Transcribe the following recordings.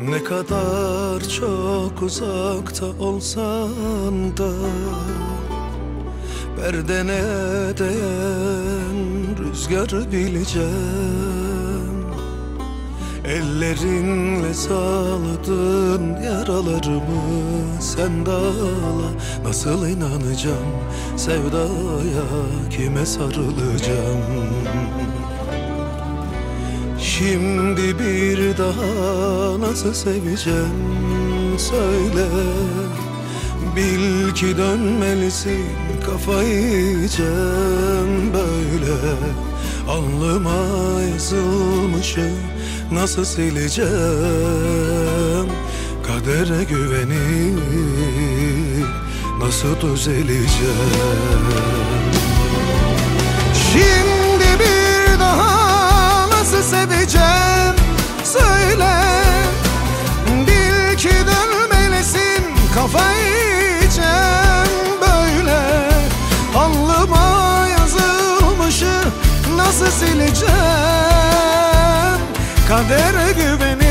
Ne kadar çok uzakta olsan da perdene değen rüzgar bileceğim. Ellerinle sağladın yaralarımı sen dağla. Nasıl inanacağım sevdaya, kime sarılacağım? Şimdi bir daha nasıl seveceğim söyle. Bil ki dönmelisin, kafayı yiyeceğim böyle. Alnıma yazılmışı nasıl sileceğim? Kadere güvenip nasıl düzeleceğim? Şimdi bir daha nasıl seveceğim söyle. Bil ki dönmelisin, kafayı yiyeceğim böyle. Alnıma yazılmışı nasıl sileceğim? Kadere güvenip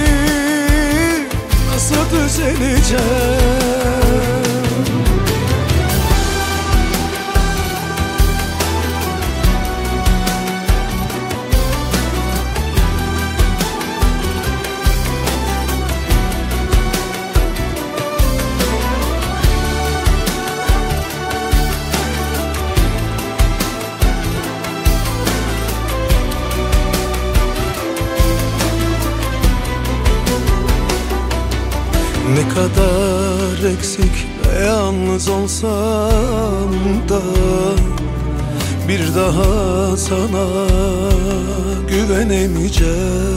nasıl düzeleceğim? Ne kadar eksik ve yalnız olsam da bir daha sana güvenemeyeceğim.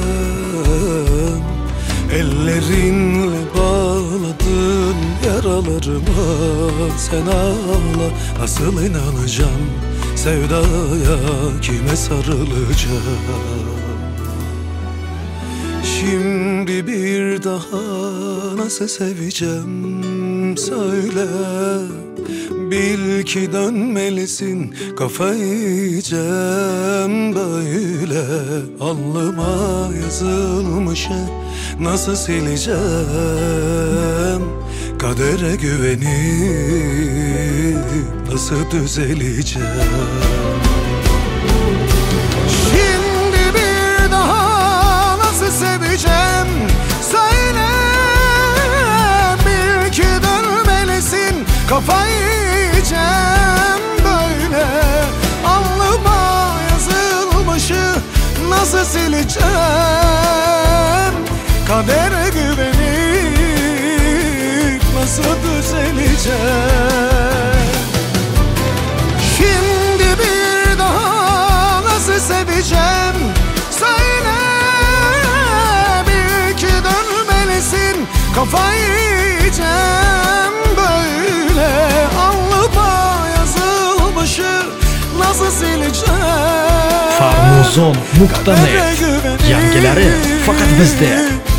Ellerinle bağladın yaralarıma sen ağla. Nasıl inanacağım sevdaya, kime sarılacağım? Şimdi bir daha nasıl seveceğim söyle. Bil ki dönmelisin, kafayı yiyeceğim böyle. Alnıma yazılmışı nasıl sileceğim? Kadere güvenip nasıl düzeleceğim? Seveceğim söyle. Bil ki dönmelisin, kafayı yiyeceğim böyle. Alnıma yazılmışı nasıl sileceğim? Kadere güvenip nasıl düzeleceğim? Şimdi bir daha nasıl seveceğim söyle. Kafayı yiyeceğim böyle. Alnıma yazılmışı nasıl sileceğim? Farmuzon, Muqtaner, yangileri fakat bizde.